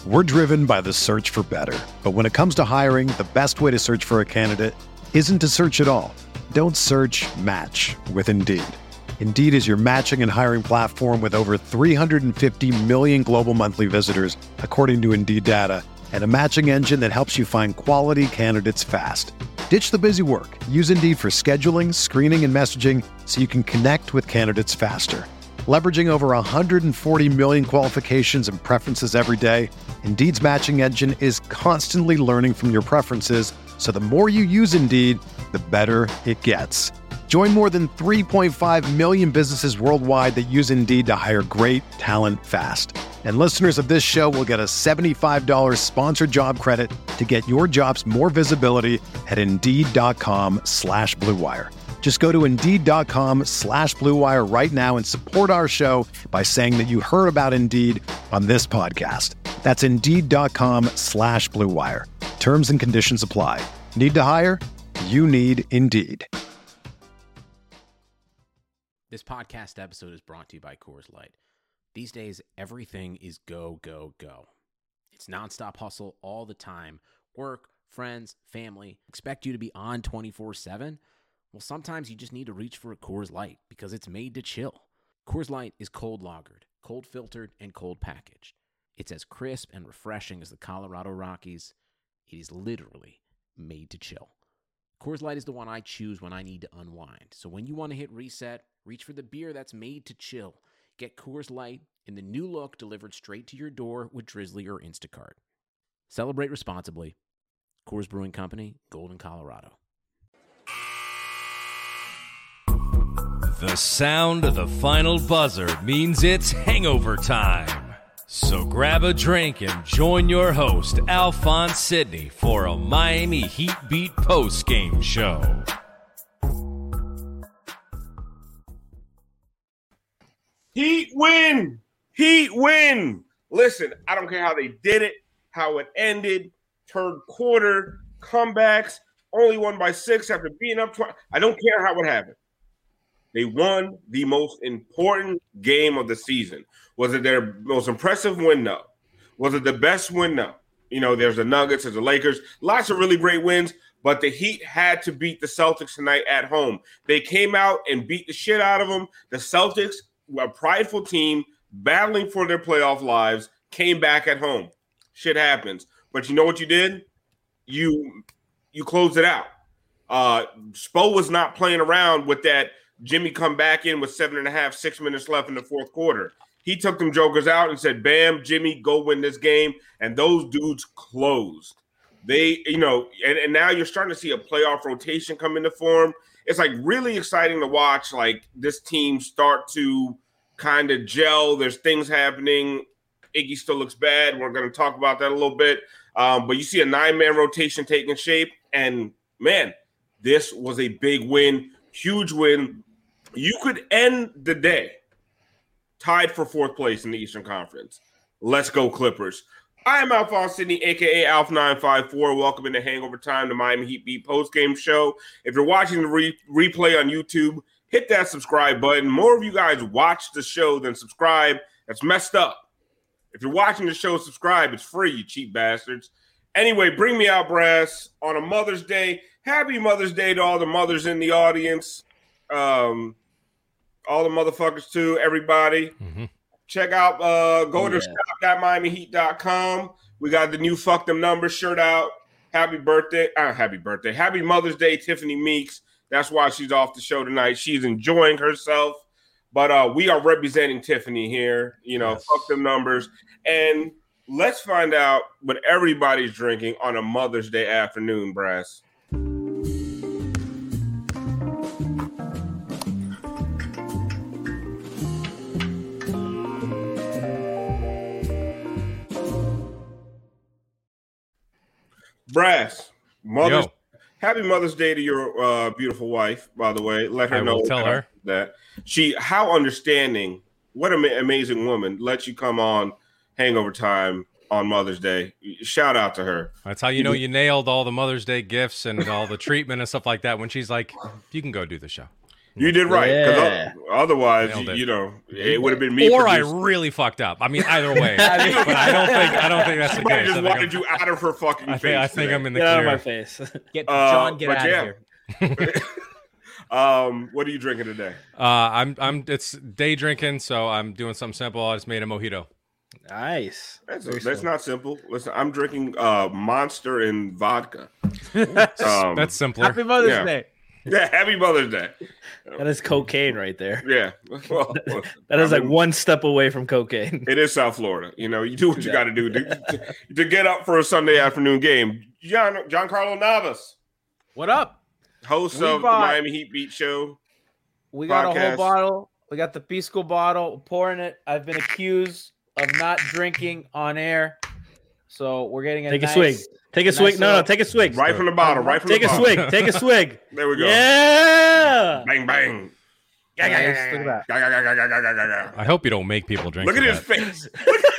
We're driven by the search for better. But when it comes to hiring, the best way to search for a candidate isn't to search at all. Don't search, match with Indeed. Indeed is your matching and hiring platform with over 350 million global monthly visitors, according to Indeed data, and a matching engine that helps you find quality candidates fast. Ditch the busy work. Use Indeed for scheduling, screening, and messaging so you can connect with candidates faster. Leveraging over 140 million qualifications and preferences every day, Indeed's matching engine is constantly learning from your preferences, so the more you use Indeed, the better it gets. Join more than 3.5 million businesses worldwide that use Indeed to hire great talent fast. And listeners of this show will get a $75 sponsored job credit to get your jobs more visibility at Indeed.com/Blue Wire. Just go to Indeed.com/Blue Wire right now and support our show by saying that you heard about Indeed on this podcast. That's Indeed.com/Blue Wire. Terms and conditions apply. Need to hire? You need Indeed. This podcast episode is brought to you by Coors Light. These days, everything is go, go, go. It's nonstop hustle all the time. Work, friends, family, expect you to be on 24/7. Well, sometimes you just need to reach for a Coors Light because it's made to chill. Coors Light is cold lagered, cold filtered, and cold packaged. It's as crisp and refreshing as the Colorado Rockies. It is literally made to chill. Coors Light is the one I choose when I need to unwind. So when you want to hit reset, reach for the beer that's made to chill. Get Coors Light in the new look delivered straight to your door with Drizzly or Instacart. Celebrate responsibly. Coors Brewing Company, Golden, Colorado. The sound of the final buzzer means it's hangover time. So grab a drink and join your host, Alphonse Sidney, for a Miami Heat Beat post-game show. Heat win! Heat win! Listen, I don't care how they did it, how it ended, third quarter, comebacks, only won by 6 after being up 20. I don't care how it happened. They won the most important game of the season. Was it their most impressive win? No. Was it the best win? No. You know, there's the Nuggets, there's the Lakers, lots of really great wins, but the Heat had to beat the Celtics tonight at home. They came out and beat the shit out of them. The Celtics, a prideful team, battling for their playoff lives, came back at home. Shit happens. But you know what you did? You closed it out. Spo was not playing around with that Jimmy come back in with 7.5, 6 minutes left in the fourth quarter. He took them jokers out and said, bam, Jimmy, go win this game. And those dudes closed. They, you know, and now you're starting to see a playoff rotation come into form. It's like really exciting to watch, like this team start to kind of gel. There's things happening. Iggy still looks bad. We're going to talk about that a little bit. But you see a 9-man rotation taking shape. And, man, this was a big win, huge win. You could end the day tied for 4th place in the Eastern Conference. Let's go, Clippers. I am Alphonse Sidney, a.k.a. Alf954. Welcome into Hangover Time, the Miami Heat Beat postgame show. If you're watching the replay on YouTube, hit that subscribe button. More of you guys watch the show than subscribe. That's messed up. If you're watching the show, subscribe. It's free, you cheap bastards. Anyway, bring me out, brass, on a Mother's Day. Happy Mother's Day to all the mothers in the audience. All the motherfuckers too, everybody. Mm-hmm. Check out, go to shop.miamiheat.com. We got the new Fuck Them Numbers shirt out. Happy Mother's Day, Tiffany Meeks. That's why she's off the show tonight. She's enjoying herself. But we are representing Tiffany here. You know, yes. Fuck Them Numbers. And let's find out what everybody's drinking on a Mother's Day afternoon, brass. Brass, happy Mother's Day to your beautiful wife, by the way. Let her know. Tell her that how understanding, what an amazing woman, lets you come on Hangover Time on Mother's Day. Shout out to her. That's how you know you nailed all the Mother's Day gifts and all the treatment and stuff like that when she's like, you can go do the show. You did right, because Yeah. otherwise, Nailed it. you know, it would have been me. Or I producing. really fucked up. I mean, either way. But I don't think that's the Somebody case. just I think wanted you out of her fucking face. I think I'm in the Get out of clear. my face. Get John, get but out yeah. of here. What are you drinking today? It's day drinking, so I'm doing something simple. I just made a mojito. Nice. That's not simple. Listen, I'm drinking Monster and vodka. That's simpler. Happy Mother's yeah. Day. Yeah, happy Mother's Day. That is cocaine right there. Yeah. Well, That is I like mean, one step away from cocaine. It is South Florida. You know, you do what you got to do to get up for a Sunday afternoon game. Giancarlo Navas, What up? host We of the bought- Miami Heat Beat Show. We got a Podcast. whole bottle. We got the Pisco bottle. Pouring it. I've been accused of not drinking on air, so we're getting Take a nice, swig. Take a nice swig. No, little- take a swig. Right from the bottle. Right from Take the a bottle. swig. Take a swig. There we go. Yeah. Bang, bang. Nice, look at that. Look I hope you don't make people drink. at to his that. face.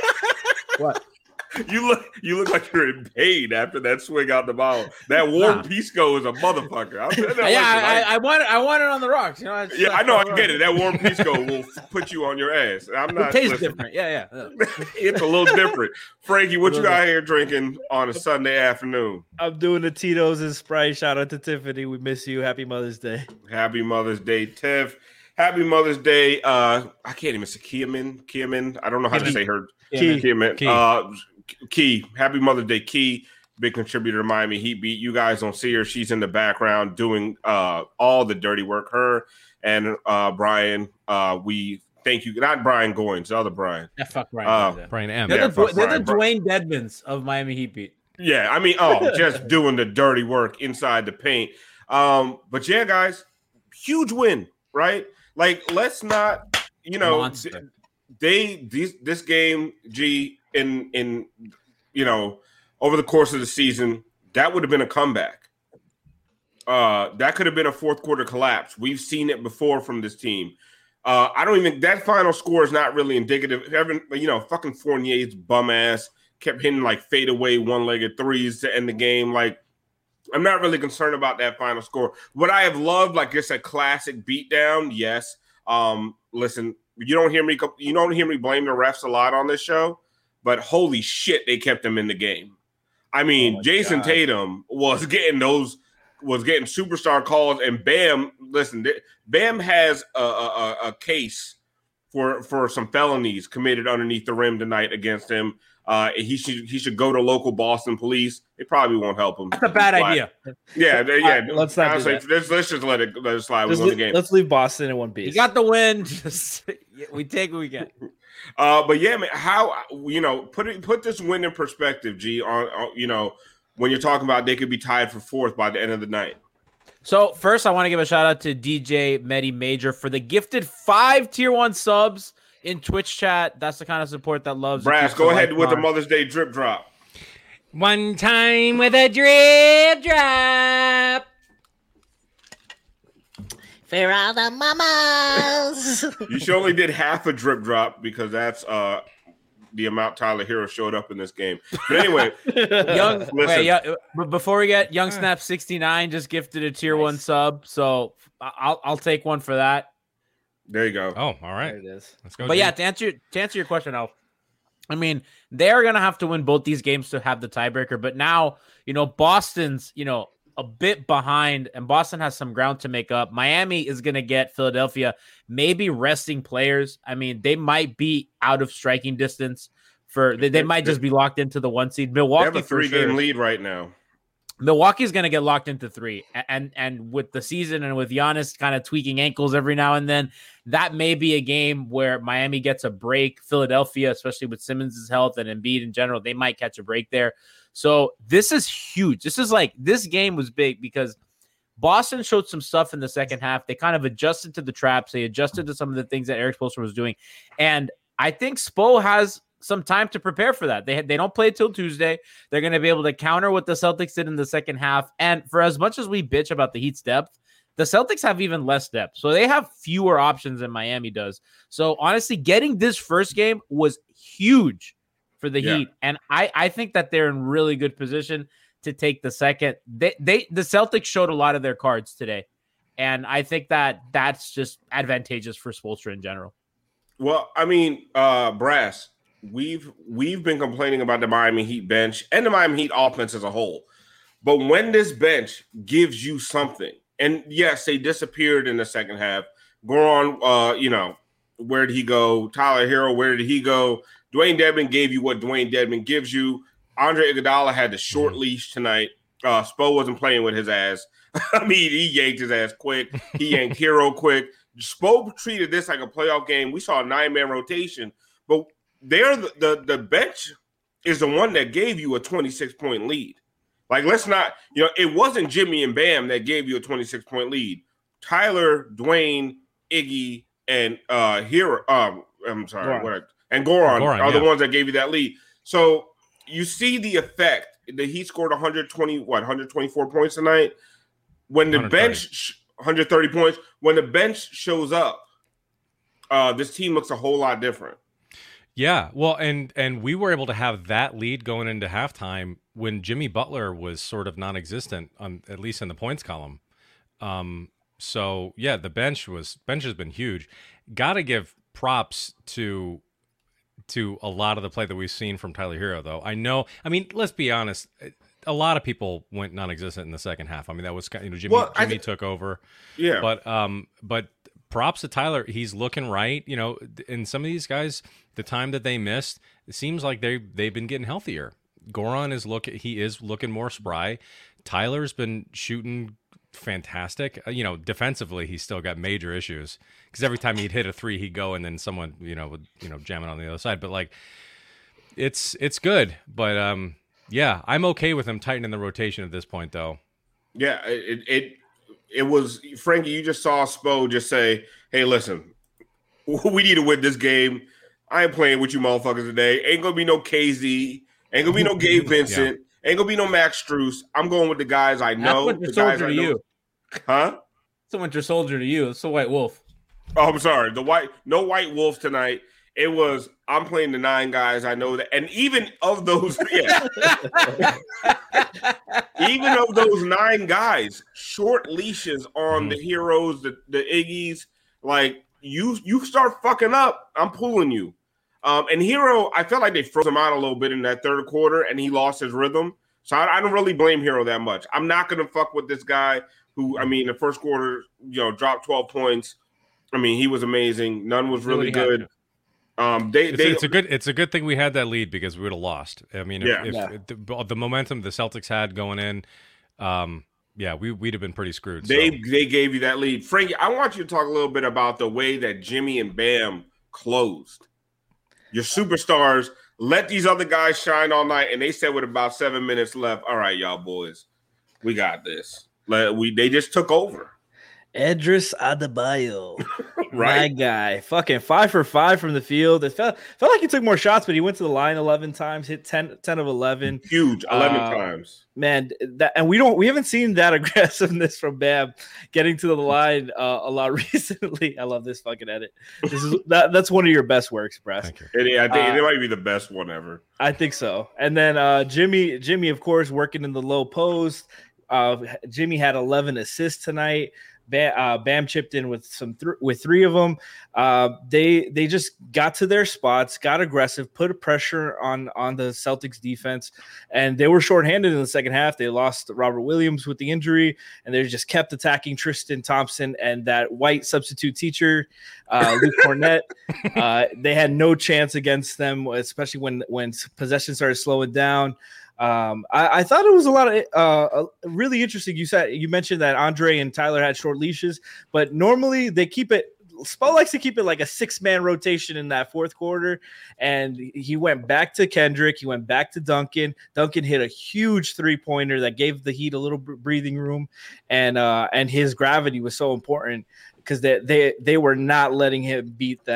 What? You look like you're in pain after that swing out the bottle. That warm Pisco is a motherfucker. I'll tell you that Yeah, much. I want it on the rocks. You know. Yeah, I know. I get it. That warm Pisco will put you on your ass. I'm It not. tastes listen, different. Yeah. It's a little different. Frankie, what you got here drinking on a Sunday afternoon? I'm doing the Tito's and Sprite. Shout out to Tiffany. We miss you. Happy Mother's Day. Happy Mother's Day, Tiff. Happy Mother's Day. I can't even say Kiamin. I don't know how to say her. Key. Kiamin. Key. Happy Mother's Day, Key. Big contributor to Miami Heat Beat. You guys don't see her. She's in the background doing all the dirty work. Her and Brian. We thank you. Not Brian Goins, the other Brian. Yeah, fuck Brian. Brian M. They're, Yeah, the, fuck they're Brian. the Dwayne Dedmans of Miami Heat Beat. Yeah, I mean, just doing the dirty work inside the paint. But yeah, guys, huge win, right? Like, let's not, Monster. this game, G, in over the course of the season, that would have been a comeback. That could have been a fourth quarter collapse. We've seen it before from this team. I don't even that final score is not really indicative. Fucking Fournier's bum ass kept hitting like fadeaway one-legged threes to end the game. Like, I'm not really concerned about that final score. What I have loved, like it's a classic beatdown. Yes. Listen, you don't hear me blame the refs a lot on this show, but holy shit, they kept them in the game. I mean, Jason Tatum was getting superstar calls, and Bam. Listen, Bam has a case for some felonies committed underneath the rim tonight against him. He should go to local Boston police. They probably won't help him. That's a bad idea. Yeah. Let's not do that. Let's just let it slide. We won the game. Let's leave Boston in one piece. You got the win. We take what we get. But yeah, man, how put this win in perspective, G. On when you're talking about they could be tied for fourth by the end of the night. So first, I want to give a shout out to DJ Medi Major for the gifted 5 Tier 1 subs in Twitch chat. That's the kind of support that loves. Brass, go ahead with the Mother's Day drip drop. One time with a drip drop. For all the mamas. You should only did half a drip drop because that's the amount Tyler Hero showed up in this game. But anyway, but before we get Young Snap 69 just gifted a Tier 1 sub, so I'll take one for that. There you go. Oh, all right. There it is. Let's go. But G. yeah, to answer your question, Alf, I mean, they're gonna have to win both these games to have the tiebreaker. But now, Boston's, a bit behind, and Boston has some ground to make up. Miami is gonna get Philadelphia, maybe resting players. I mean, they might be out of striking distance they might just be locked into the 1 seed. Milwaukee They have a 3-game lead right now. Milwaukee's going to get locked into 3, and with the season and with Giannis kind of tweaking ankles every now and then, that may be a game where Miami gets a break. Philadelphia, especially with Simmons' health and Embiid in general, they might catch a break there. So this is huge. This game was big because Boston showed some stuff in the second half. They kind of adjusted to the traps. They adjusted to some of the things that Eric Spoelstra was doing, and I think Spo has some time to prepare for that. They don't play till Tuesday. They're going to be able to counter what the Celtics did in the second half. And for as much as we bitch about the Heat's depth, the Celtics have even less depth. So they have fewer options than Miami does. So honestly, getting this first game was huge for the Heat. And I think that they're in really good position to take the second. The Celtics showed a lot of their cards today. And I think that's just advantageous for Spoelstra in general. Well, I mean, Brass, we've been complaining about the Miami Heat bench and the Miami Heat offense as a whole. But when this bench gives you something, and yes, they disappeared in the second half. Goran, where did he go? Tyler Hero, where did he go? Dwayne Dedmon gave you what Dwayne Dedmon gives you. Andre Iguodala had the short leash tonight. Spo wasn't playing with his ass. I mean, he yanked his ass quick. He yanked Hero quick. Spo treated this like a playoff game. We saw a 9-man rotation, but the bench is the one that gave you a 26-point lead. Like, let's not, it wasn't Jimmy and Bam that gave you a 26-point lead. Tyler, Dwayne, Iggy, and Hero. I'm sorry, and Goran are the ones that gave you that lead. So you see the effect. He scored 124 points tonight. When the 130 points. When the bench shows up, this team looks a whole lot different. Yeah, well, and we were able to have that lead going into halftime when Jimmy Butler was sort of non-existent, at least in the points column. So yeah, the bench has been huge. Got to give props to a lot of the play that we've seen from Tyler Hero, though. Let's be honest. A lot of people went non-existent in the second half. I mean, that was Jimmy took over. Yeah, but props to Tyler. He's looking right. And some of these guys, the time that they missed, it seems like they've been getting healthier. Goran is looking more spry. Tyler's been shooting fantastic. Defensively, he's still got major issues because every time he'd hit a three, he'd go and then someone would jam it on the other side. But like, it's good. But yeah, I'm okay with him tightening the rotation at this point, though. Yeah, it was Frankie. You just saw Spo just say, "Hey, listen, we need to win this game. I ain't playing with you motherfuckers today. Ain't gonna be no KZ. Ain't gonna be no Gabe Vincent. Ain't gonna be no Max Strus. I'm going with the guys I know." That's Winter Soldier to you, huh? It's a Winter Soldier to you. It's a White Wolf. Oh, I'm sorry. No White Wolf tonight. It was, I'm playing the 9 guys I know that, and even of those, even of those 9 guys, short leashes on the Heroes, the Iggies. Like, you start fucking up, I'm pulling you. And Hero, I felt like they froze him out a little bit in that third quarter, and he lost his rhythm. So I don't really blame Hero that much. I'm not gonna fuck with this guy who, the first quarter, dropped 12 points. He was amazing. None was really good. It's a good thing we had that lead because we would have lost. If the momentum the Celtics had going in, we'd have been pretty screwed. They gave you that lead. Frankie, I want you to talk a little bit about the way that Jimmy and Bam closed. Your superstars let these other guys shine all night, and they said with about 7 minutes left, "All right, y'all boys, we got this." They just took over. Edris Adebayo, right? My guy, fucking 5 for 5 from the field. It felt like he took more shots, but he went to the line 11 times, hit 10 of 11. Huge, 11 times. Man, we haven't seen that aggressiveness from Bam getting to the line a lot recently. I love this fucking edit. That's one of your best works, Bress. I think it might be the best one ever. I think so. And then Jimmy, of course, working in the low post. Jimmy had 11 assists tonight. Bam chipped in with with 3 of them. They just got to their spots, got aggressive, put pressure on the Celtics defense, and they were shorthanded in the second half. They lost Robert Williams with the injury, and they just kept attacking Tristan Thompson and that white substitute teacher, Luke Cornett. They had no chance against them, especially when possession started slowing down. I thought it was a lot of really interesting. You mentioned that Andre and Tyler had short leashes, but normally they keep it. Spo likes to keep it like a 6-man rotation in that fourth quarter, and he went back to Kendrick. He went back to Duncan. Duncan hit a huge 3-pointer that gave the Heat a little breathing room, and his gravity was so important because they were not letting him beat them.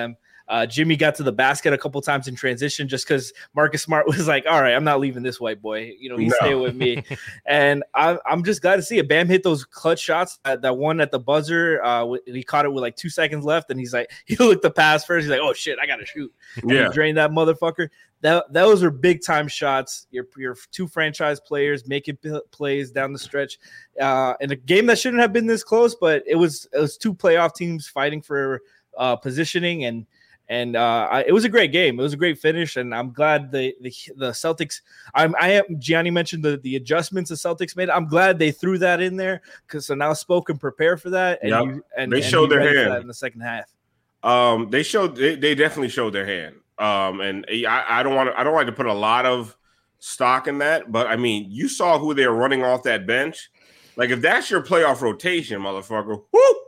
Jimmy got to the basket a couple times in transition just because Marcus Smart was like, all right, I'm not leaving this white boy. He's staying with me. And I'm just glad to see it. Bam hit those clutch shots. That one at the buzzer, he caught it with like 2 seconds left. And he's like, he looked the pass first. He's like, oh, shit, I got to shoot. And he drained that motherfucker. Those are big time shots. Your 2 franchise players making plays down the stretch in a game that shouldn't have been this close, but it was 2 playoff teams fighting for positioning, and it was a great game. It was a great finish, and I'm glad the Celtics. Gianni mentioned the adjustments the Celtics made. I'm glad they threw that in there because so now Spo can prepare for that. And they showed their hand in the second half. They definitely showed their hand. And I don't like to put a lot of stock in that, but I mean, you saw who they're running off that bench. Like if that's your playoff rotation, motherfucker,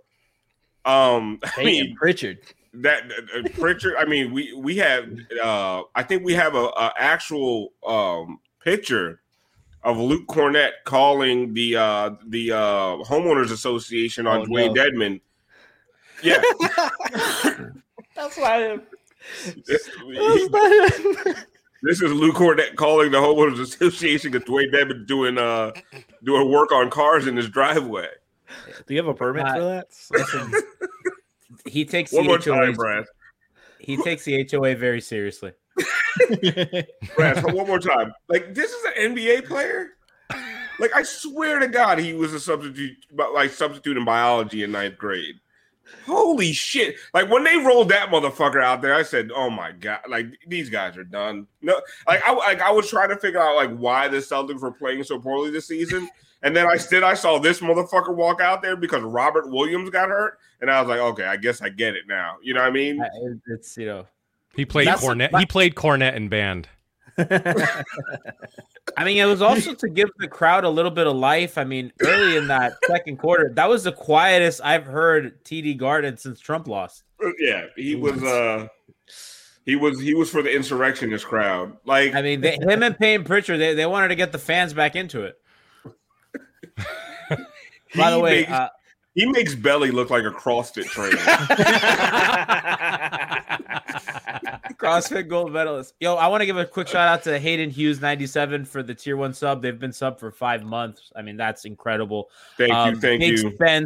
Pritchard. Pritchard. I mean, we have. I think we have a actual picture of Luke Cornett calling the homeowners association on Dwayne Dedmon. Yeah, that's why. This is Luke Cornett calling the homeowners association because Dwayne Dedmon doing work on cars in his driveway. Do you have a permit for that? Listen, he takes one more HOA, time, Brad. He takes the HOA very seriously. Brad, so one more time. Like this is an NBA player. Like I swear to God, he was a substitute in biology in 9th grade. Holy shit. Like when they rolled that motherfucker out there, I said, oh my God, like these guys are done. No, I was trying to figure out like why the Celtics were playing so poorly this season. And then I saw this motherfucker walk out there because Robert Williams got hurt. And I was like, okay, I guess I get it now. You know what I mean? It's, he played cornet. He played cornet in band. I mean, it was also to give the crowd a little bit of life. I mean, early in that second quarter, that was the quietest I've heard TD Garden since Trump lost. Yeah, he was for the insurrectionist crowd. Like, I mean, him and Payne Pritchard, they wanted to get the fans back into it. By the way, he makes Belly look like a CrossFit trainer. CrossFit gold medalist. Yo, I want to give a quick shout out to Hayden Hughes 97 for the tier 1 sub. They've been sub for 5 months. I mean, that's incredible. Thank you. Spence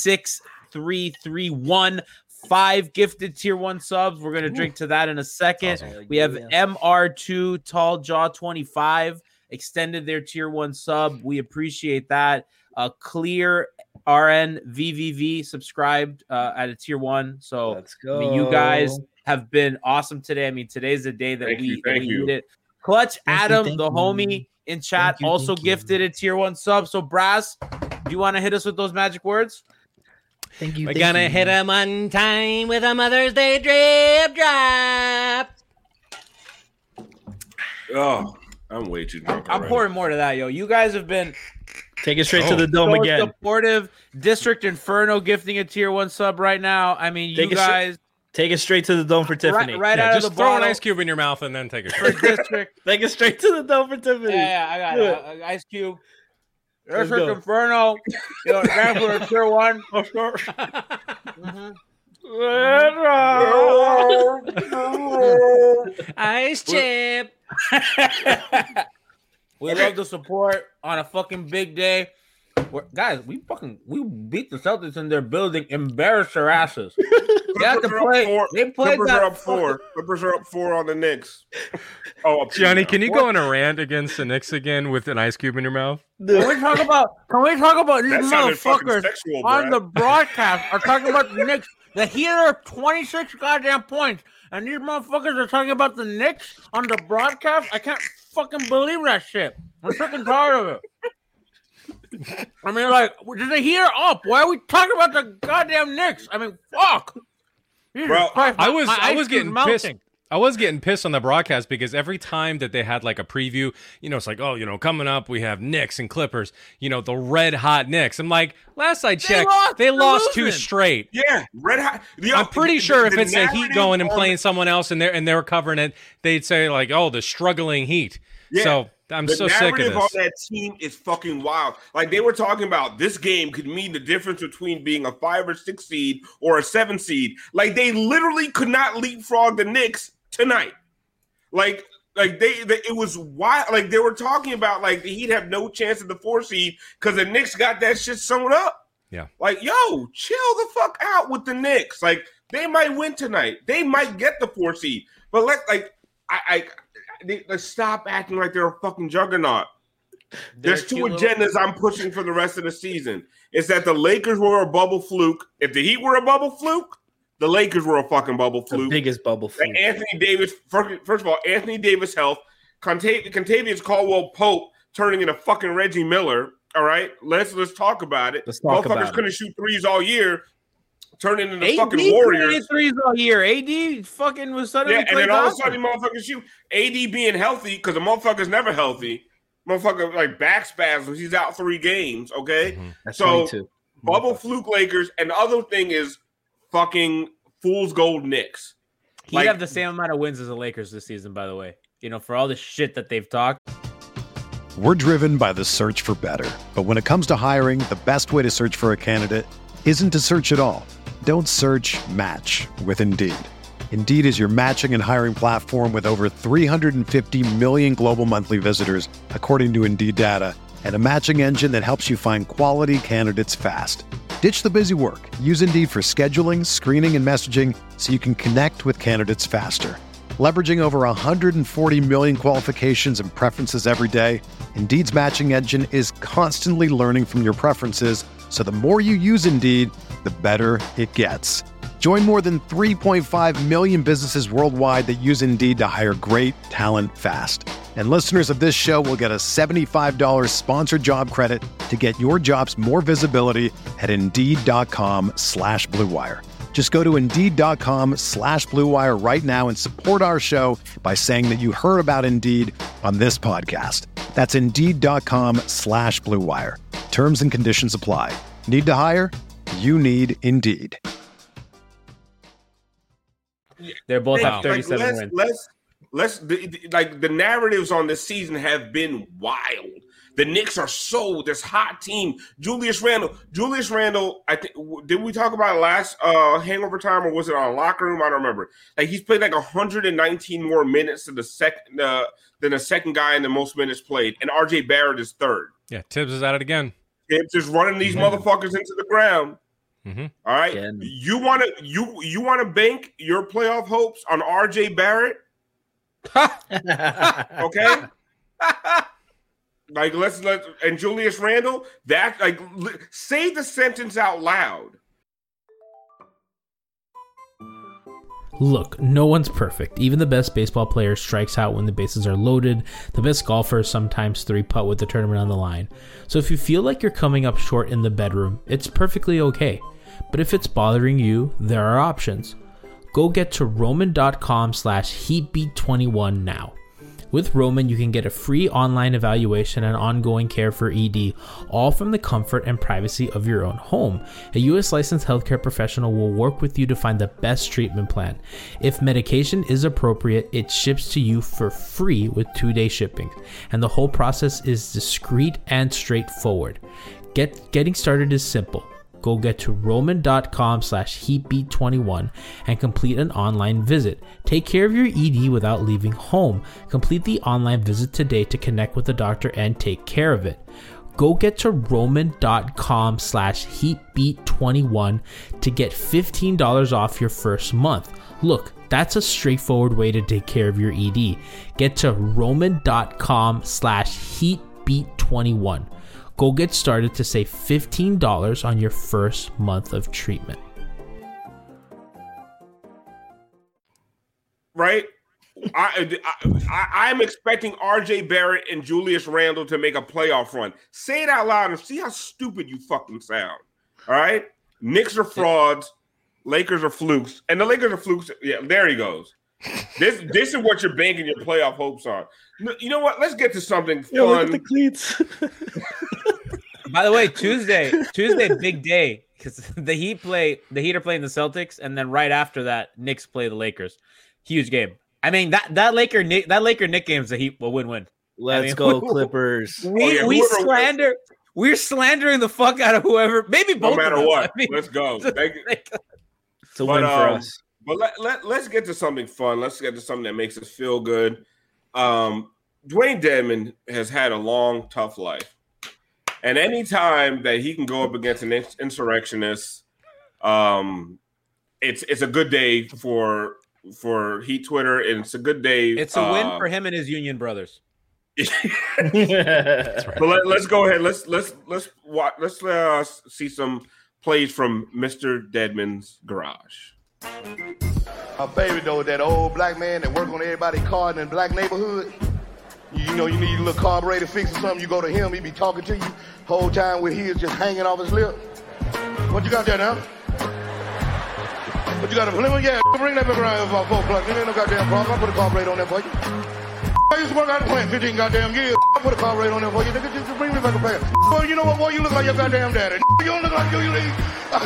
6331 5 gifted tier 1 subs. We're gonna drink to that in a second. Awesome. We have MR2 Tall Jaw 25 extended their tier 1 sub. We appreciate that. Clear RN VVV subscribed at a tier 1. So let's go. I mean, you guys have been awesome today. I mean, today's the day that we need it. Clutch Adam, the homie in chat, also gifted a tier 1 sub. So Brass, do you want to hit us with those magic words? Thank you. We're gonna hit him one time with a Mother's Day drip drop. Oh, I'm way too drunk. I'm pouring more to that, yo. You guys have been take it straight to the dome so again. Supportive. District Inferno gifting a tier 1 sub right now. I mean, you guys take it straight to the dome for Tiffany. Right out of the just throw bottle. an ice cube in your mouth and then take it. For District. Take it straight to the dome for Tiffany. Yeah, I got it. Ice cube. District Inferno. Yo, down for a tier 1. Ice chip. We love the support on a fucking big day. Guys, we beat the Celtics in their building, embarrassed their asses. They have to play. They played Clippers that. are up 4. Clippers are up 4 on the Knicks. Oh, Johnny, can you go on a rant against the Knicks again with an ice cube in your mouth? Can we talk about these That sounded fucking motherfuckers sexual, on Brad. the broadcast are talking about the Knicks? The Heat are 26 goddamn points, and these motherfuckers are talking about the Knicks on the broadcast? I can't fucking believe that shit. I'm sick and tired of it. I mean, like, did the Heat up? Why are we talking about the goddamn Knicks? I mean, fuck. Bro, I was getting pissed. I was getting pissed on the broadcast because every time that they had like a preview, it's like, oh, coming up we have Knicks and Clippers, the red hot Knicks. I'm like, last I checked, they lost 2 straight. Yeah, red hot. I'm pretty sure if it's a Heat going and playing someone else and they were covering it, they'd say like, oh, the struggling Heat. Yeah. So I'm so sick of this. The narrative on this. that team is fucking wild. Like, they were talking about this game could mean the difference between being a 5 or 6 seed or a 7 seed. Like, they literally could not leapfrog the Knicks tonight. Like it was wild. Like, they were talking about like the Heat have no chance at the 4 seed because the Knicks got that shit sewn up. Yeah. Like, yo, chill the fuck out with the Knicks. Like, they might win tonight. They might get the 4 seed. But let's stop acting like they're a fucking juggernaut. There's two agendas I'm pushing for the rest of the season. It's that the Lakers were a bubble fluke. If the Heat were a bubble fluke, the Lakers were a fucking bubble fluke. The biggest bubble fluke. Anthony Davis, first of all, Anthony Davis' health. Contavious Caldwell-Pope turning into fucking Reggie Miller. All right, let's talk about it. Motherfuckers couldn't shoot threes all year, turning into fucking Warriors. Threes all year. AD fucking was suddenly and then all of a sudden, motherfuckers shoot. AD being healthy because the motherfucker's never healthy. Motherfucker like back spasms. He's out 3 games. Okay, That's so 22. bubble fluke Lakers, and the other thing is fucking fool's gold Knicks. He'd have the same amount of wins as the Lakers this season, by the way. You know, for all the shit that they've talked. We're driven by the search for better. But when it comes to hiring, the best way to search for a candidate isn't to search at all. Don't search, match with Indeed. Indeed is your matching and hiring platform with over 350 million global monthly visitors, according to Indeed data, and a matching engine that helps you find quality candidates fast. Ditch the busy work. Use Indeed for scheduling, screening, and messaging so you can connect with candidates faster. Leveraging over 140 million qualifications and preferences every day, Indeed's matching engine is constantly learning from your preferences, so the more you use Indeed, the better it gets. Join more than 3.5 million businesses worldwide that use Indeed to hire great talent fast. And listeners of this show will get a $75 sponsored job credit to get your jobs more visibility at Indeed.com/Blue Wire. Just go to Indeed.com/Blue Wire right now and support our show by saying that you heard about Indeed on this podcast. That's Indeed.com/Blue Wire. Terms and conditions apply. Need to hire? You need Indeed. They're both have 37 wins. The narratives on this season have been wild. The Knicks are this hot team. Julius Randle, I think, did we talk about it last hangover time, or was it on locker room? I don't remember. Like, he's played like 119 more minutes than the second guy in the most minutes played, and RJ Barrett is third. Yeah, Tibbs is at it again. Tibbs is running these motherfuckers into the ground. Mm-hmm. All right, you want to bank your playoff hopes on RJ Barrett? Okay. Like, let's and Julius Randle, that, like, say the sentence out loud. Look, no one's perfect. Even the best baseball player strikes out when the bases are loaded. The best golfers sometimes 3-putt with the tournament on the line. So if you feel like you're coming up short in the bedroom, it's perfectly okay. But if it's bothering you, there are options. Go get to Roman.com/HeatBeat21 now. With Roman, you can get a free online evaluation and ongoing care for ED, all from the comfort and privacy of your own home. A U.S. licensed healthcare professional will work with you to find the best treatment plan. If medication is appropriate, it ships to you for free with 2-day shipping, and the whole process is discreet and straightforward. Getting started is simple. Go get to Roman.com/HeatBeat21 and complete an online visit. Take care of your ED without leaving home. Complete the online visit today to connect with the doctor and take care of it. Go get to Roman.com/HeatBeat21 to get $15 off your first month. Look, that's a straightforward way to take care of your ED. Get to Roman.com/HeatBeat21. Go get started to save $15 on your first month of treatment. Right? I'm expecting RJ Barrett and Julius Randle to make a playoff run. Say it out loud and see how stupid you fucking sound. All right? Knicks are frauds. Lakers are flukes. And the Lakers are flukes. Yeah, there he goes. This is what you're banking your playoff hopes on. You know what? Let's get to something fun. Look at the cleats. By the way, Tuesday, big day, because the Heat are playing the Celtics, and then right after that, Knicks play the Lakers. Huge game. I mean, that Laker Knick game is a Heat will win-win. Let's go Clippers. We're slandering the fuck out of whoever. Maybe both. No matter of us. what, I mean, let's go. It's a win for us. But let's get to something fun. Let's get to something that makes us feel good. Dwayne Dedmon has had a long, tough life. And anytime that he can go up against an insurrectionist, it's a good day for Heat Twitter, and it's a good day. It's a win for him and his union brothers. That's right. But let's go ahead. Let's watch. Let's see some plays from Mr. Dedmon's garage. My favorite though, that old black man that work on everybody's car in the black neighborhood. You know, you need a little carburetor fix or something. You go to him, he be talking to you whole time with his just hanging off his lip. What you got there now? What you got? Yeah, bring that back around for 4 o'clock. There ain't no goddamn problem. I'll put a carburetor on there for you. I used to work out the plant 15 goddamn years. I'll put a carburetor on there for you. Nigga, just bring me back a pair. Boy, you know what, boy? You look like your goddamn daddy. You don't look like you leave.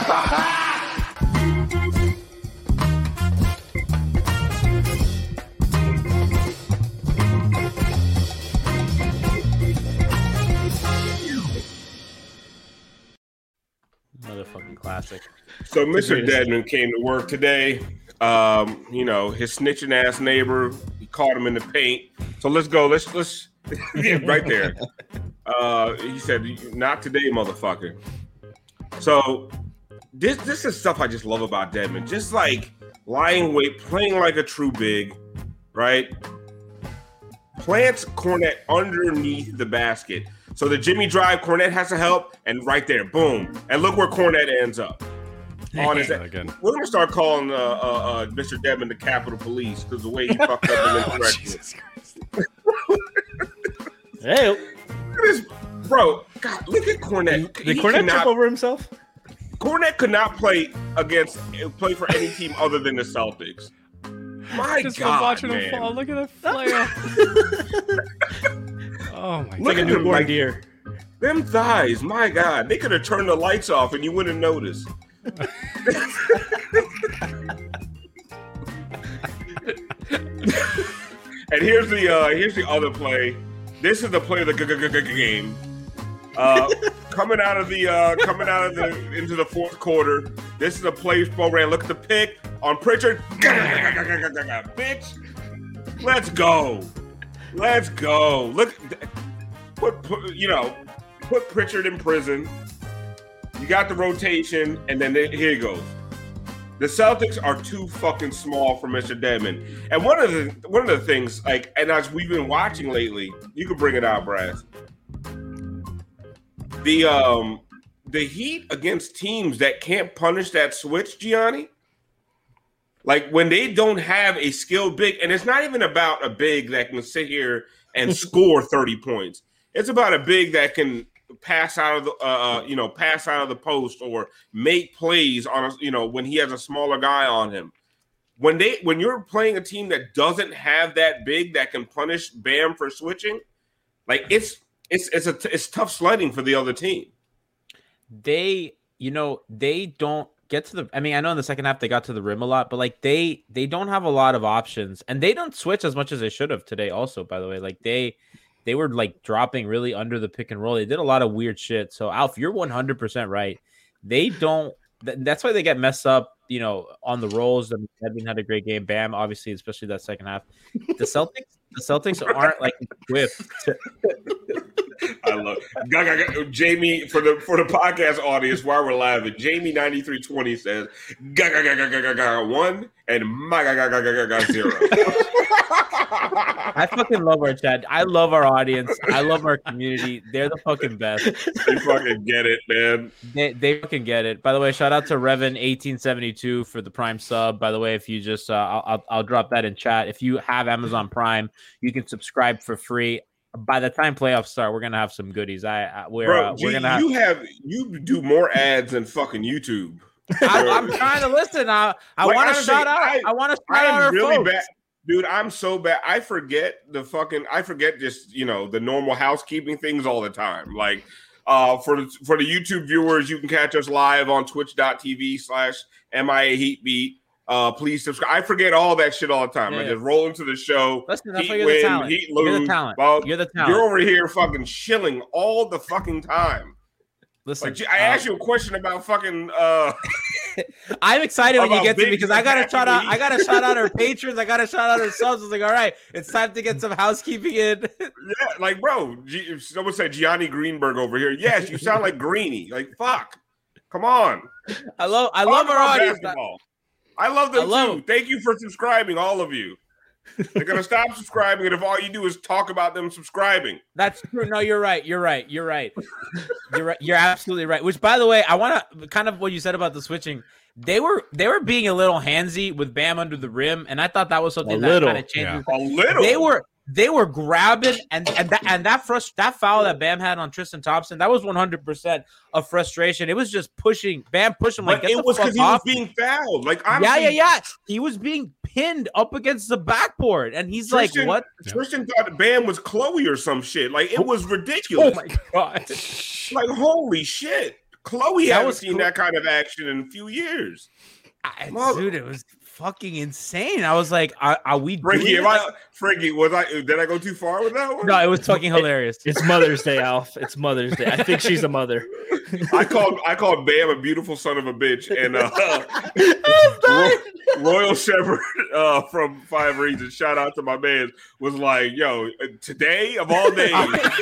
Motherfucking classic. So Mr. Dedmon came to work today. You know, his snitching ass neighbor, he caught him in the paint. So let's go. Let's get right there. He said, "Not today, motherfucker." So this is stuff I just love about Dedmon. Just like lying wait, playing like a true big, right? Plants Kornet underneath the basket. So the Jimmy drive, Kornet has to help, and right there, boom. And look where Kornet ends up. On his again. We're going to start calling Mr. Dedmon the Capitol Police because the way he fucked up the insurrection. Hey. Look at this, bro. God, look at Kornet. Did Kornet trip over himself? Kornet could not play for any team other than the Celtics. My just God, watching man. him fall. Look at that flare. Oh my! Look at a newborn deer. Them thighs, my God, they could have turned the lights off and you wouldn't notice. And here's the other play. This is the play of the game. Coming out of the into the fourth quarter. This is a play program. Look at the pick on Pritchard. Bitch, let's go. Look, put Pritchard in prison. You got the rotation, and then here he goes. The Celtics are too fucking small for Mr. Dedmon. And one of the things, like, and as we've been watching lately, you can bring it out, Brass. The Heat against teams that can't punish that switch, Gianni. Like when they don't have a skilled big, and it's not even about a big that can sit here and score 30 points. It's about a big that can pass out of the post or make plays on when he has a smaller guy on him. When you're playing a team that doesn't have that big that can punish Bam for switching, like it's tough sledding for the other team. They don't get to the. I mean, I know in the second half they got to the rim a lot, but like they don't have a lot of options, and they don't switch as much as they should have today. Also, by the way, like they were like dropping really under the pick and roll. They did a lot of weird shit. So Alf, you're 100% right. They don't. That's why they get messed up. On the rolls. And Edwin had a great game. Bam, obviously, especially that second half. The Celtics aren't like equipped. I love Jamie for the podcast audience. While we're laughing, Jamie 9320 says one and my 0. I fucking love our chat. I love our audience. I love our community. They're the fucking best. They fucking get it, man. They fucking get it. By the way, shout out to Revan1872 for the Prime sub. By the way, if you just I'll drop that in chat. If you have Amazon Prime, you can subscribe for free. By the time playoffs start, we're gonna have some goodies. You do more ads than fucking YouTube. I'm trying to listen. I want to shout out. I want to shout out our really folks. Bad. Dude, I'm so bad. I forget just, the normal housekeeping things all the time. Like for the YouTube viewers, you can catch us live on twitch.tv/MIA Heatbeat. Please subscribe. I forget all that shit all the time. I just roll into the show. Listen, that's Heat why you're win, the talent. Heat lose. You're the talent. Well, you're the talent. You're over here fucking shilling all the fucking time. Listen, I asked you a question about fucking. I'm excited when you get to me because I gotta shout out. League. I gotta shout out our patrons. I gotta shout out our subs. I was like, all right, it's time to get some housekeeping in. Yeah, like bro, someone said Gianni Greenberg over here. Yes, you sound like Greeny. Like fuck, come on. I love our audience. Basketball. I love them too. Thank you for subscribing, all of you. They're gonna stop subscribing, and if all you do is talk about them subscribing. That's true. No, you're right. You're right. You're absolutely right. Which, by the way, I want to kind of what you said about the switching. They were being a little handsy with Bam under the rim, and I thought that was something that kind of changed. Yeah. A little. They were grabbing and that foul that Bam had on Tristan Thompson, that was 100% of frustration. It was just pushing Bam, like it was because he was being fouled. Like honestly, yeah. He was being pinned up against the backboard, and he's Tristan, like, "What?" Tristan thought Bam was Chloe or some shit. Like it was ridiculous. Oh my god! Like holy shit, Chloe hasn't seen that kind of action in a few years. Dude, it was fucking insane. I was like, are we Frankie, did I go too far with that one? No, it was fucking hilarious. It's Mother's Day, Alf. It's Mother's Day. I think she's a mother. I called Bam a beautiful son of a bitch, and Royal Shepherd from 5 Reasons, shout out to my man, was like, yo, today of all days,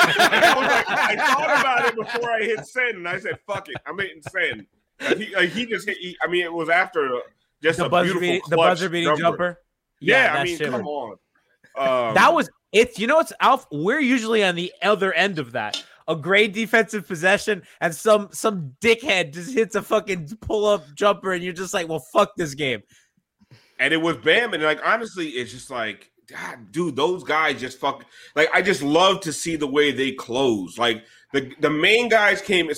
I thought about it before I hit send, and I said, fuck it, I'm hitting send. He just hit. It was after just a beautiful buzzer beating jumper. Yeah, I mean, come on. That was it's. You know, it's Alf. We're usually on the other end of that. A great defensive possession, and some dickhead just hits a fucking pull up jumper, and you're just like, well, fuck this game. And it was Bam, and like honestly, it's just like, God, dude, those guys just fuck. Like I just love to see the way they close. Like the main guys came.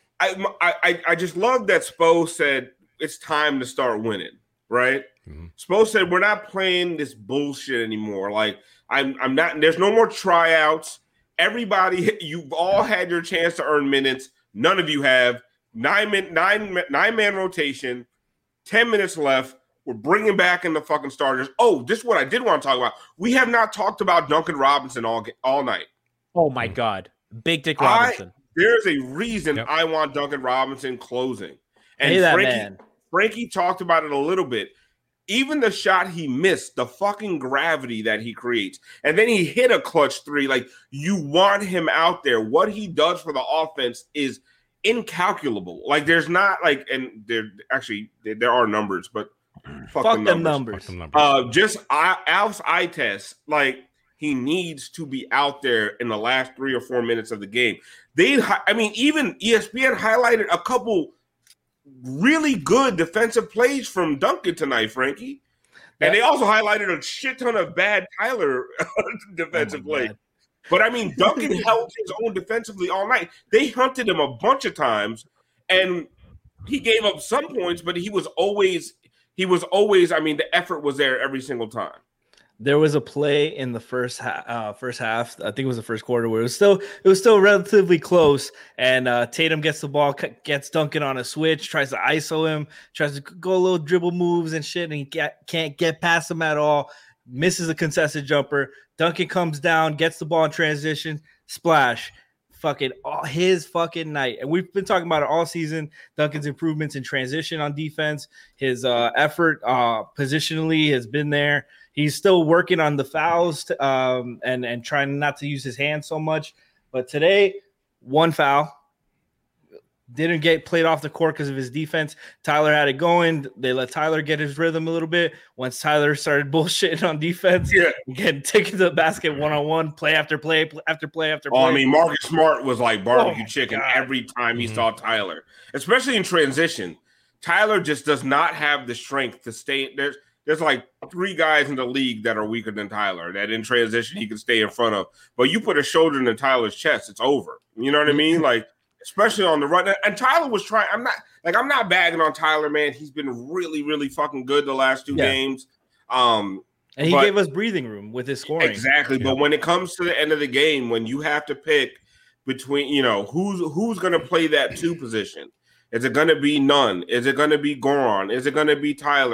I just love that Spo said it's time to start winning, right? Mm-hmm. Spo said we're not playing this bullshit anymore. Like I'm not. There's no more tryouts. Everybody, you've all had your chance to earn minutes. None of you have. 9-man rotation. 10 minutes left. We're bringing back in the fucking starters. Oh, this is what I did want to talk about. We have not talked about Duncan Robinson all night. Oh my God, Big Dick Robinson. There's a reason I want Duncan Robinson closing. And Frankie talked about it a little bit. Even the shot he missed, the fucking gravity that he creates. And then he hit a clutch 3. Like, you want him out there. What he does for the offense is incalculable. Like, there's not, like, and there are numbers, but fuck them numbers. Just Alf's eye test, like, he needs to be out there in the last 3 or 4 minutes of the game. Even ESPN highlighted a couple really good defensive plays from Duncan tonight, Frankie. And they also highlighted a shit ton of bad Tyler defensive plays. But I mean, Duncan held his own defensively all night. They hunted him a bunch of times, and he gave up some points, but he was always, I mean, the effort was there every single time. There was a play in the first half. I think it was the first quarter where it was still relatively close. And Tatum gets the ball, gets Duncan on a switch, tries to ISO him, tries to go a little dribble moves and shit, and he can't get past him at all. Misses a contested jumper. Duncan comes down, gets the ball in transition, splash. His fucking night. And we've been talking about it all season. Duncan's improvements in transition on defense, his effort positionally has been there. He's still working on the fouls and trying not to use his hands so much. But today, 1 foul. Didn't get played off the court because of his defense. Tyler had it going. They let Tyler get his rhythm a little bit. Once Tyler started bullshitting on defense, getting taken to the basket one-on-one, play after play after play after play. Oh, I mean, Marcus Smart was like barbecue chicken every time he saw Tyler, especially in transition. Tyler just does not have the strength to stay. There's like 3 guys in the league that are weaker than Tyler that in transition he can stay in front of. But you put a shoulder into Tyler's chest, it's over. You know what I mean? Like, especially on the run. And Tyler was trying. I'm not bagging on Tyler, man. He's been really, really fucking good the last 2 games. And he gave us breathing room with his scoring. Exactly. Yeah. But when it comes to the end of the game, when you have to pick between, who's going to play that 2 position? Is it going to be Nunn? Is it going to be Goran? Is it going to be Tyler? Like,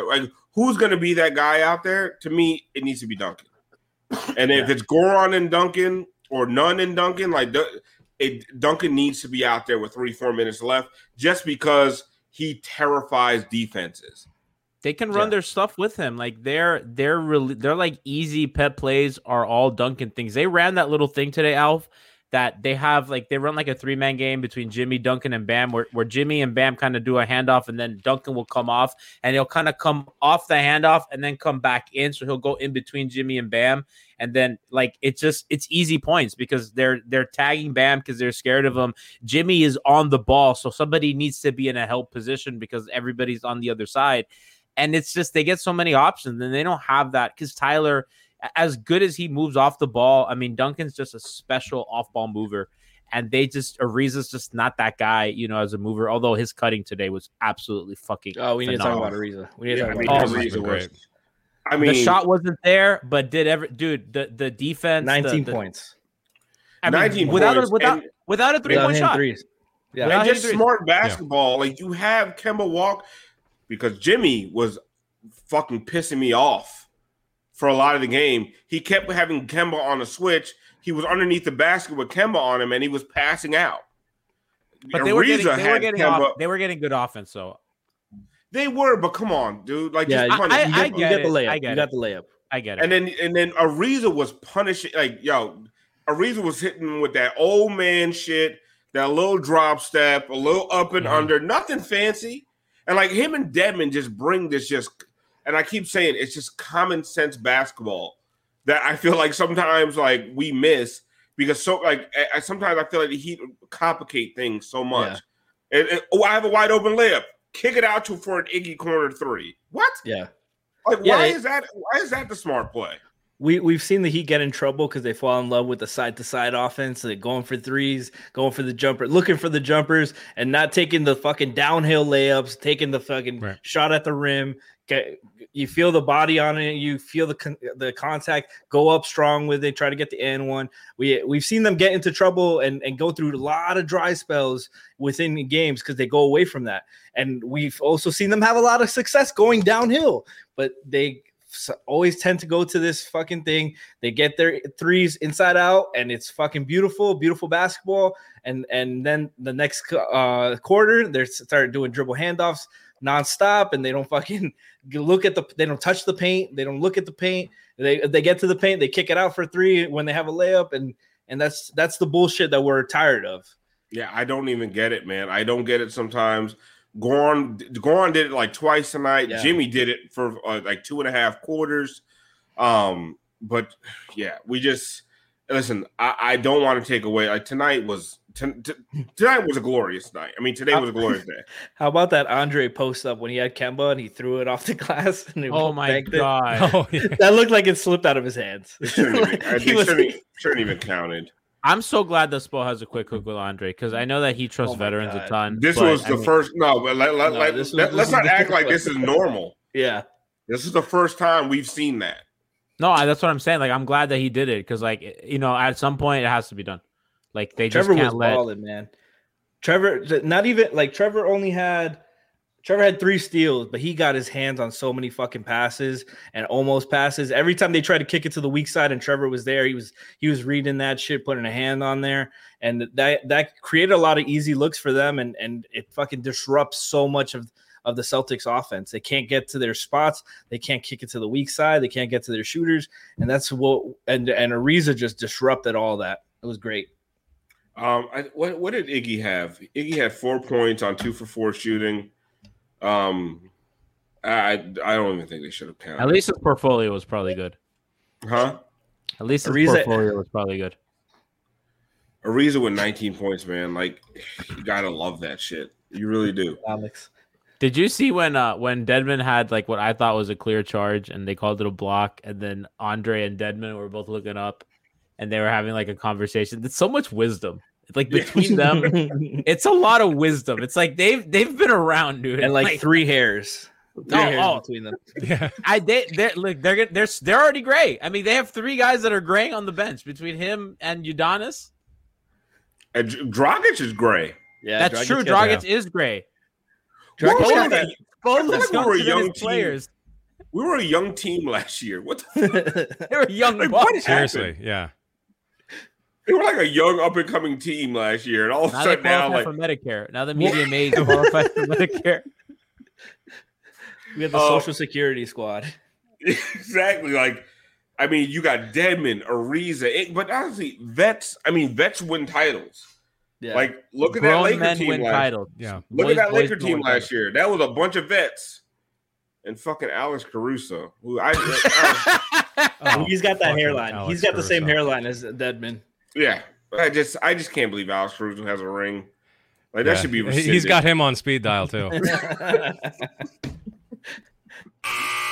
who's going to be that guy out there? To me, it needs to be Duncan. And if it's Goran and Duncan or none and Duncan, like Duncan needs to be out there with 3-4 minutes left, just because he terrifies defenses. They can run their stuff with him. Like they're like easy pet plays are all Duncan things. They ran that little thing today, Alf, that they have like they run like a 3-man game between Jimmy, Duncan, and Bam, where Jimmy and Bam kind of do a handoff, and then Duncan will come off, and he'll kind of come off the handoff and then come back in. So he'll go in between Jimmy and Bam, and then like it's easy points because they're tagging Bam because they're scared of him. Jimmy is on the ball, so somebody needs to be in a help position because everybody's on the other side. And it's just they get so many options, and they don't have that because Tyler, as good as he moves off the ball, I mean, Duncan's just a special off-ball mover, and Ariza's just not that guy, you know, as a mover, although his cutting today was absolutely fucking we need phenomenal. to talk about Ariza. We need to talk about Ariza. I mean, the shot wasn't there, but the defense 19 points. I mean, 19 without a 3-point shot. Threes. Yeah. And just smart basketball. Like you have Kemba walk, because Jimmy was fucking pissing me off for a lot of the game. He kept having Kemba on a switch. He was underneath the basket with Kemba on him, and he was passing out. But they were getting good offense, so they were. But come on, dude! Like, yeah, just you got the layup. You got the layup. I get it. And then Ariza was punishing. Like, Ariza was hitting with that old man shit, that little drop step, a little up and under, nothing fancy. And like him and Dedmon just bring this and I keep saying it's just common sense basketball that I feel like sometimes like we miss because sometimes I feel like the Heat complicate things so much. Yeah. I have a wide open layup. Kick it out for an Iggy corner 3. What? Yeah. Like why is that the smart play? We've seen the Heat get in trouble because they fall in love with the side-to-side offense. They're going for threes, going for the jumper, looking for the jumpers, and not taking the fucking downhill layups, taking the fucking shot at the rim. You feel the body on it. You feel the contact. Go up strong with it. Try to get the and one. We've seen them get into trouble and go through a lot of dry spells within games because they go away from that. And we've also seen them have a lot of success going downhill, but they always tend to go to this fucking thing. They get their threes inside out, and it's fucking beautiful basketball. And then the next quarter, they start doing dribble handoffs nonstop, and they don't fucking they don't touch the paint. They don't look at the paint. They get to the paint, they kick it out for 3 when they have a layup, and that's the bullshit that we're tired of. Yeah, I don't even get it, man. I don't get it sometimes. Goran did it like twice tonight. Yeah. Jimmy did it for like 2.5 quarters. But yeah, we just listen. I don't want to take away. Like tonight was a glorious night. I mean, today was a glorious day. How about that Andre post up when he had Kemba and he threw it off the glass? And oh my god, that looked like it slipped out of his hands. It shouldn't even counted. I'm so glad that Spo has a quick hook with Andre because I know that he trusts veterans a ton. This was the first. No, but let's not act like this is normal. Yeah, this is the first time we've seen that. No, that's what I'm saying. Like, I'm glad that he did it because, like, you know, at some point it has to be done. Like, they Trevor just can't was balling, man. Trevor had 3 steals, but he got his hands on so many fucking passes and almost passes. Every time they tried to kick it to the weak side and Trevor was there, he was reading that shit, putting a hand on there. And that created a lot of easy looks for them, and it fucking disrupts so much of the Celtics offense. They can't get to their spots. They can't kick it to the weak side. They can't get to their shooters. And that's and Ariza just disrupted all that. It was great. What did Iggy have? Iggy had 4 points on 2 for 4 shooting. I don't even think they should have counted. At least his portfolio was probably good. Huh? At least his portfolio was probably good. Ariza with 19 points, man. Like, you gotta love that shit. You really do. Alex. Did you see when Dedmon had like what I thought was a clear charge and they called it a block, and then Andre and Dedmon were both looking up and they were having like a conversation? There's so much wisdom. Like between them, it's a lot of wisdom. It's like they've been around, dude, and like 3 hairs. Between them. Yeah, they're already gray. I mean, they have 3 guys that are graying on the bench between him and Udonis. And Dragic is gray. Yeah, that's true. Dragic is gray. Both of those young players. We were a young team last year. What the They were young like, bucks. what Seriously, happened? yeah. They were like a young up and coming team last year, and all of a Now they sudden now qualify like for Medicare. Now the median age qualifies for Medicare. We have the Social Security squad. exactly like. I mean, you got Dedmon, Ariza, but honestly, vets win titles. Yeah. Like, look at Grown that Laker men team win last titles. Yeah. Look Boys- at that boys Laker don't team win last titles. year. That was a bunch of vets. And fucking Alex Caruso, who Oh, He's got that fucking hairline. Alex He's got the same Caruso. hairline as Dedmon. yeah, I just can't believe Alex Caruso has a ring. Like that Yeah. should be He's rescinded. got him on speed dial too.